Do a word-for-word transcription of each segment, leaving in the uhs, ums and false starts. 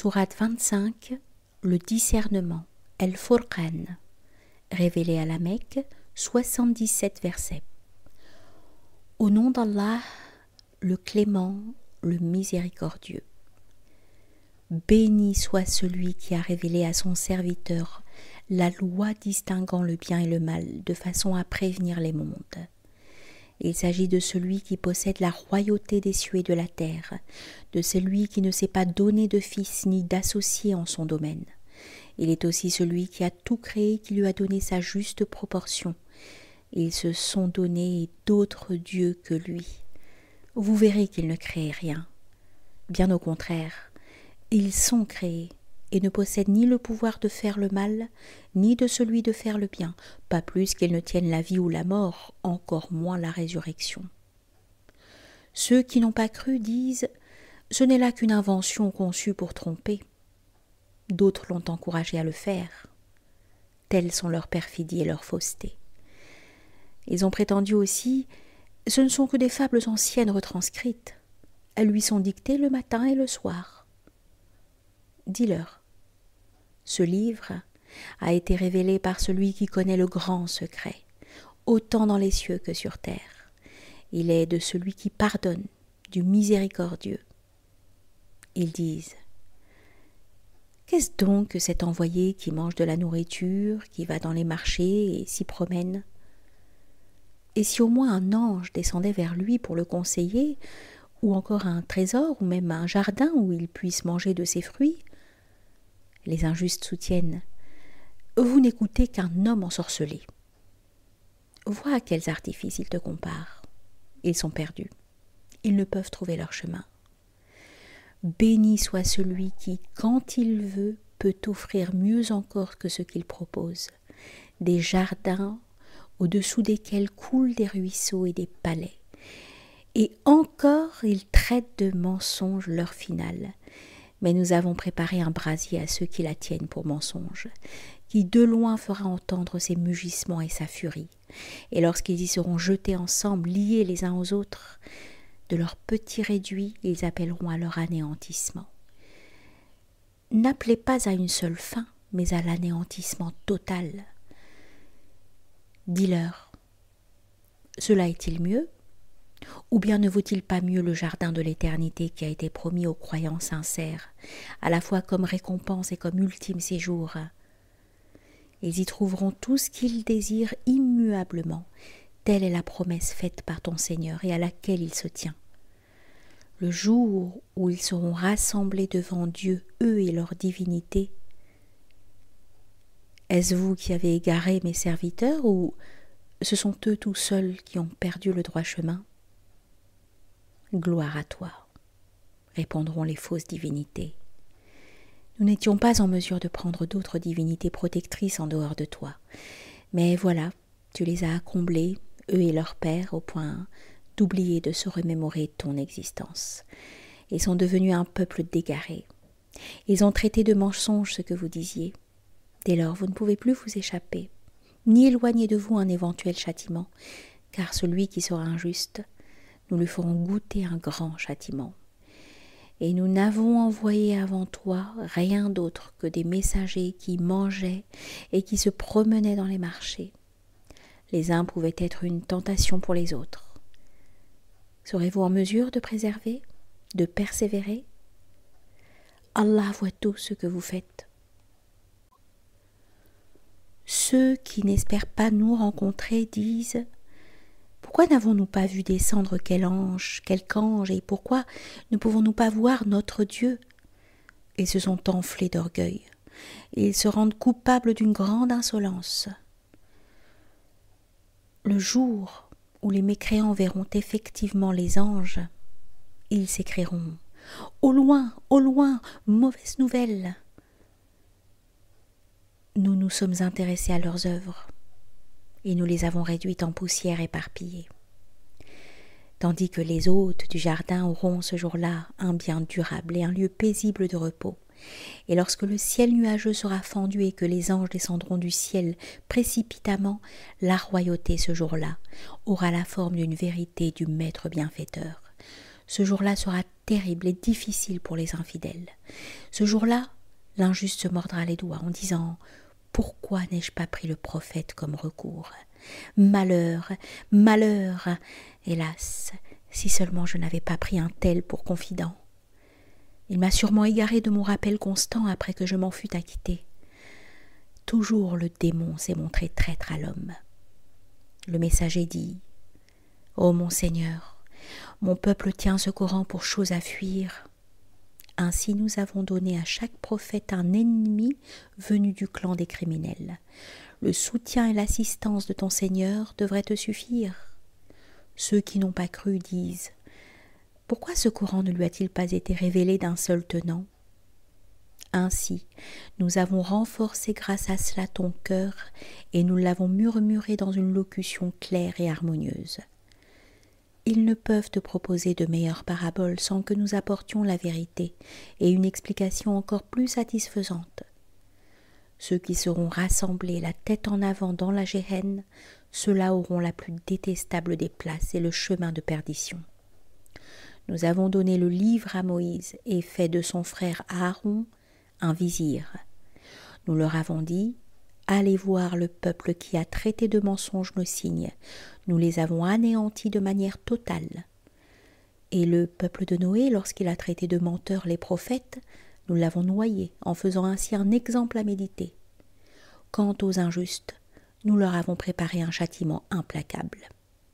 Sourate vingt-cinq, le discernement, El-Furqan, révélé à la Mecque, soixante-dix-sept versets. Au nom d'Allah, le clément, le miséricordieux. Béni soit celui qui a révélé à son serviteur la loi distinguant le bien et le mal de façon à prévenir les mondes. Il s'agit de celui qui possède la royauté des cieux et de la terre, de celui qui ne s'est pas donné de fils ni d'associé en son domaine. Il est aussi celui qui a tout créé, qui lui a donné sa juste proportion. Ils se sont donnés d'autres dieux que lui. Vous verrez qu'ils ne créent rien. Bien au contraire, ils sont créés et ne possèdent ni le pouvoir de faire le mal, ni de celui de faire le bien, pas plus qu'ils ne tiennent la vie ou la mort, encore moins la résurrection. Ceux qui n'ont pas cru disent « ce n'est là qu'une invention conçue pour tromper ». D'autres l'ont encouragé à le faire. Telles sont leur perfidie et leur fausseté. Ils ont prétendu aussi « ce ne sont que des fables anciennes retranscrites. Elles lui sont dictées le matin et le soir. » Dis-leur. Ce livre a été révélé par celui qui connaît le grand secret, autant dans les cieux que sur terre. Il est de celui qui pardonne, du miséricordieux. Ils disent « Qu'est-ce donc que cet envoyé qui mange de la nourriture, qui va dans les marchés et s'y promène ? Et si au moins un ange descendait vers lui pour le conseiller, ou encore un trésor, ou même un jardin où il puisse manger de ses fruits ?» Les injustes soutiennent « Vous n'écoutez qu'un homme ensorcelé. » Vois à quels artifices ils te comparent. Ils sont perdus. Ils ne peuvent trouver leur chemin. Béni soit celui qui, quand il veut, peut offrir mieux encore que ce qu'il propose, des jardins au-dessous desquels coulent des ruisseaux et des palais. Et encore ils traitent de mensonge leur finale. Mais nous avons préparé un brasier à ceux qui la tiennent pour mensonge, qui de loin fera entendre ses mugissements et sa furie. Et lorsqu'ils y seront jetés ensemble, liés les uns aux autres, de leurs petits réduits, ils appelleront à leur anéantissement. N'appelez pas à une seule fin, mais à l'anéantissement total. Dis-leur, cela est-il mieux ? Ou bien ne vaut-il pas mieux le jardin de l'éternité qui a été promis aux croyants sincères, à la fois comme récompense et comme ultime séjour ? Ils y trouveront tout ce qu'ils désirent immuablement. Telle est la promesse faite par ton Seigneur et à laquelle il se tient. Le jour où ils seront rassemblés devant Dieu, eux et leur divinité, est-ce vous qui avez égaré mes serviteurs ou ce sont eux tout seuls qui ont perdu le droit chemin ? Gloire à toi, répondront les fausses divinités. Nous n'étions pas en mesure de prendre d'autres divinités protectrices en dehors de toi. Mais voilà, tu les as comblés, eux et leurs pères, au point d'oublier de se remémorer ton existence. Ils sont devenus un peuple d'égarés. Ils ont traité de mensonge ce que vous disiez. Dès lors, vous ne pouvez plus vous échapper, ni éloigner de vous un éventuel châtiment, car celui qui sera injuste, nous lui ferons goûter un grand châtiment. Et nous n'avons envoyé avant toi rien d'autre que des messagers qui mangeaient et qui se promenaient dans les marchés. Les uns pouvaient être une tentation pour les autres. Serez-vous en mesure de préserver, de persévérer ? Allah voit tout ce que vous faites. Ceux qui n'espèrent pas nous rencontrer disent « Pourquoi n'avons-nous pas vu descendre quel ange, quelque ange, et pourquoi ne pouvons-nous pas voir notre Dieu ?» Ils se sont enflés d'orgueil. Ils se rendent coupables d'une grande insolence. Le jour où les mécréants verront effectivement les anges, ils s'écrieront « Au loin, au loin, mauvaise nouvelle !» Nous nous sommes intéressés à leurs œuvres et nous les avons réduites en poussière éparpillée. Tandis que les hôtes du jardin auront ce jour-là un bien durable et un lieu paisible de repos. Et lorsque le ciel nuageux sera fendu et que les anges descendront du ciel précipitamment, la royauté ce jour-là aura la forme d'une vérité du maître bienfaiteur. Ce jour-là sera terrible et difficile pour les infidèles. Ce jour-là, l'injuste se mordra les doigts en disant « Pourquoi n'ai-je pas pris le prophète comme recours ? Malheur, malheur ! Hélas, si seulement je n'avais pas pris un tel pour confident. Il m'a sûrement égaré de mon rappel constant après que je m'en fus acquitté. Toujours le démon s'est montré traître à l'homme. » Le messager dit « Ô mon Seigneur, mon peuple tient ce Coran pour chose à fuir. Ainsi nous avons donné à chaque prophète un ennemi venu du clan des criminels. Le soutien et l'assistance de ton Seigneur devraient te suffire. Ceux qui n'ont pas cru disent « Pourquoi ce Coran ne lui a-t-il pas été révélé d'un seul tenant ?» Ainsi, nous avons renforcé grâce à cela ton cœur et nous l'avons murmuré dans une locution claire et harmonieuse. Ils ne peuvent te proposer de meilleures paraboles sans que nous apportions la vérité et une explication encore plus satisfaisante. Ceux qui seront rassemblés la tête en avant dans la géhenne, ceux-là auront la plus détestable des places et le chemin de perdition. Nous avons donné le livre à Moïse et fait de son frère Aaron un vizir. Nous leur avons dit « Allez voir le peuple qui a traité de mensonges nos signes. Nous les avons anéantis de manière totale. Et le peuple de Noé, lorsqu'il a traité de menteurs les prophètes, nous l'avons noyé en faisant ainsi un exemple à méditer. Quant aux injustes, nous leur avons préparé un châtiment implacable. »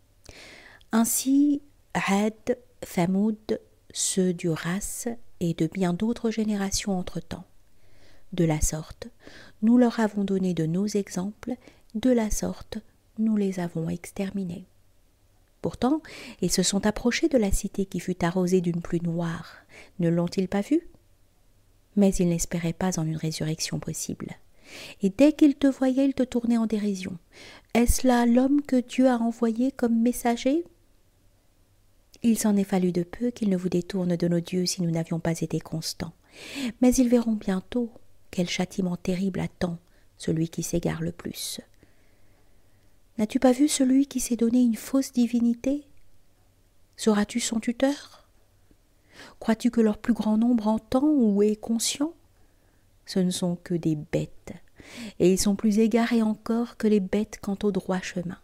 Ainsi, Had, Thamoud, ceux du Ras et de bien d'autres générations entre-temps. De la sorte, nous leur avons donné de nos exemples, de la sorte, nous les avons exterminés. Pourtant, ils se sont approchés de la cité qui fut arrosée d'une pluie noire. Ne l'ont-ils pas vue ? Mais ils n'espéraient pas en une résurrection possible. Et dès qu'ils te voyaient, ils te tournaient en dérision. Est-ce là l'homme que Dieu a envoyé comme messager ? Il s'en est fallu de peu qu'ils ne vous détournent de nos dieux si nous n'avions pas été constants. Mais ils verront bientôt quel châtiment terrible attend celui qui s'égare le plus. N'as-tu pas vu celui qui s'est donné une fausse divinité ? Seras-tu son tuteur ? Crois-tu que leur plus grand nombre entend ou est conscient ? Ce ne sont que des bêtes, et ils sont plus égarés encore que les bêtes quant au droit chemin.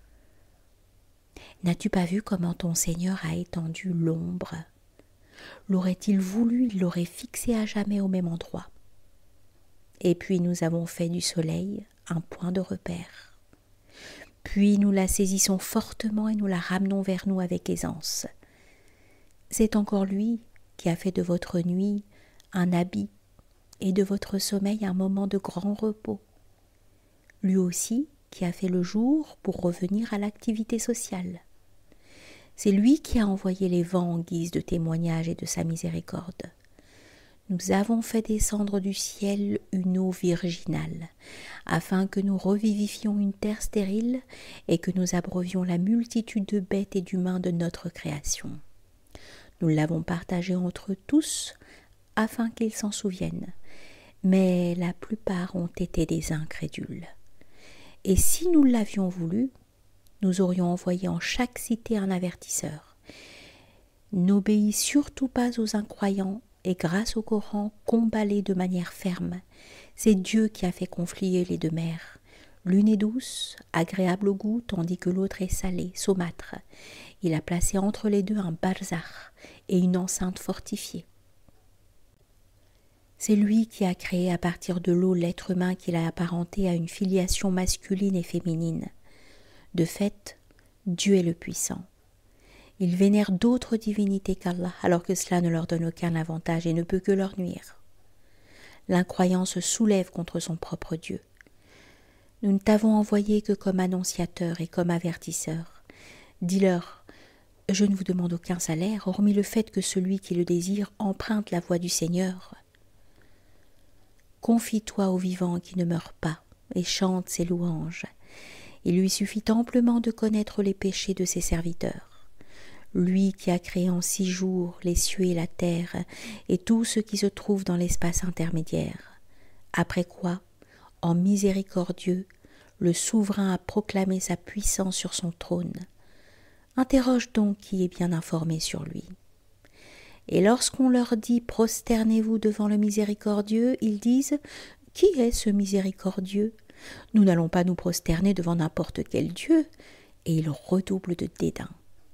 N'as-tu pas vu comment ton Seigneur a étendu l'ombre ? L'aurait-il voulu, il l'aurait fixé à jamais au même endroit. Et puis nous avons fait du soleil un point de repère. Puis nous la saisissons fortement et nous la ramenons vers nous avec aisance. C'est encore lui qui a fait de votre nuit un habit et de votre sommeil un moment de grand repos. Lui aussi qui a fait le jour pour revenir à l'activité sociale. C'est lui qui a envoyé les vents en guise de témoignage et de sa miséricorde. Nous avons fait descendre du ciel une eau virginale, afin que nous revivifions une terre stérile et que nous abreuvions la multitude de bêtes et d'humains de notre création. Nous l'avons partagé entre tous, afin qu'ils s'en souviennent, mais la plupart ont été des incrédules. Et si nous l'avions voulu, nous aurions envoyé en chaque cité un avertisseur. N'obéis surtout pas aux incroyants, et grâce au Coran, combat-les de manière ferme. C'est Dieu qui a fait confluer les deux mers. L'une est douce, agréable au goût, tandis que l'autre est salée, saumâtre. Il a placé entre les deux un barzakh et une enceinte fortifiée. C'est lui qui a créé à partir de l'eau l'être humain qu'il a apparenté à une filiation masculine et féminine. De fait, Dieu est le puissant. Ils vénèrent d'autres divinités qu'Allah, alors que cela ne leur donne aucun avantage et ne peut que leur nuire. L'incroyant se soulève contre son propre Dieu. Nous ne t'avons envoyé que comme annonciateur et comme avertisseur. Dis-leur, je ne vous demande aucun salaire, hormis le fait que celui qui le désire emprunte la voie du Seigneur. Confie-toi au vivant qui ne meurt pas et chante ses louanges. Il lui suffit amplement de connaître les péchés de ses serviteurs. Lui qui a créé en six jours les cieux et la terre et tout ce qui se trouve dans l'espace intermédiaire. Après quoi, en miséricordieux, le souverain a proclamé sa puissance sur son trône. Interroge donc qui est bien informé sur lui. Et lorsqu'on leur dit « Prosternez-vous devant le miséricordieux », ils disent « Qui est ce miséricordieux ? Nous n'allons pas nous prosterner devant n'importe quel Dieu. » Et ils redoublent de dédain.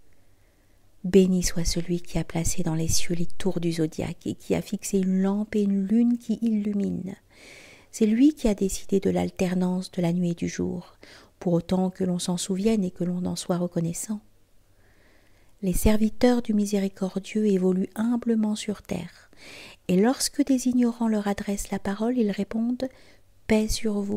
Béni soit celui qui a placé dans les cieux les tours du zodiaque et qui a fixé une lampe et une lune qui illuminent. C'est lui qui a décidé de l'alternance de la nuit et du jour, pour autant que l'on s'en souvienne et que l'on en soit reconnaissant. Les serviteurs du miséricordieux évoluent humblement sur terre, et lorsque des ignorants leur adressent la parole, ils répondent « Paix sur vous ».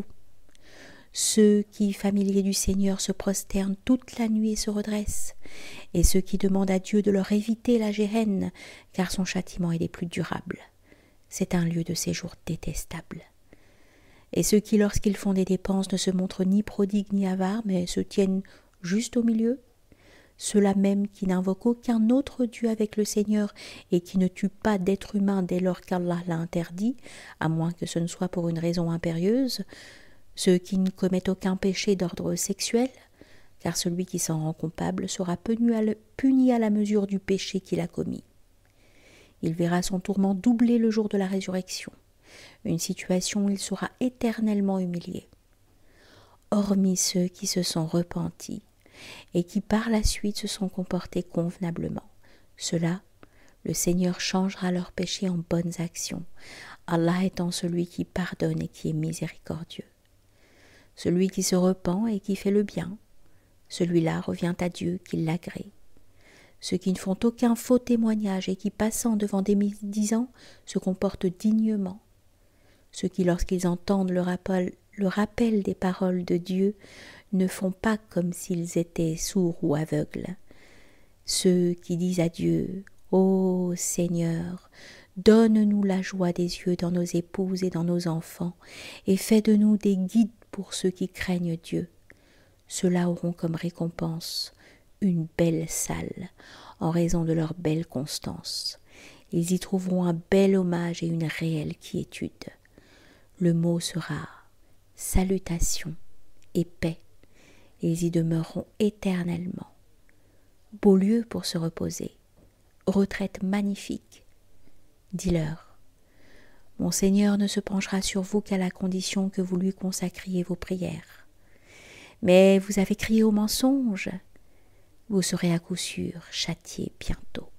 Ceux qui, familiers du Seigneur, se prosternent toute la nuit et se redressent, et ceux qui demandent à Dieu de leur éviter la géhenne, car son châtiment est des plus durables. C'est un lieu de séjour détestable. Et ceux qui, lorsqu'ils font des dépenses, ne se montrent ni prodigues ni avares, mais se tiennent juste au milieu, ceux-là même qui n'invoquent aucun autre Dieu avec le Seigneur et qui ne tuent pas d'être humain dès lors qu'Allah l'a interdit, à moins que ce ne soit pour une raison impérieuse, ceux qui ne commettent aucun péché d'ordre sexuel, car celui qui s'en rend coupable sera puni à la mesure du péché qu'il a commis. Il verra son tourment doublé le jour de la résurrection, une situation où il sera éternellement humilié. Hormis ceux qui se sont repentis et qui par la suite se sont comportés convenablement, ceux-là, le Seigneur changera leurs péchés en bonnes actions, Allah étant celui qui pardonne et qui est miséricordieux. Celui qui se repent et qui fait le bien, celui-là revient à Dieu qui l'agrée. Ceux qui ne font aucun faux témoignage et qui, passant devant des médisants, se comportent dignement. Ceux qui, lorsqu'ils entendent le rappel, le rappel des paroles de Dieu, ne font pas comme s'ils étaient sourds ou aveugles. Ceux qui disent à Dieu « Ô Seigneur, donne-nous la joie des yeux dans nos épouses et dans nos enfants, et fais de nous des guides pour ceux qui craignent Dieu. » Ceux-là auront comme récompense une belle salle, en raison de leur belle constance. Ils y trouveront un bel hommage et une réelle quiétude. Le mot sera salutation et paix. Ils y demeureront éternellement. Beau lieu pour se reposer, retraite magnifique. Dis-leur, mon Seigneur ne se penchera sur vous qu'à la condition que vous lui consacriez vos prières. Mais vous avez crié au mensonge, vous serez à coup sûr châtiés bientôt.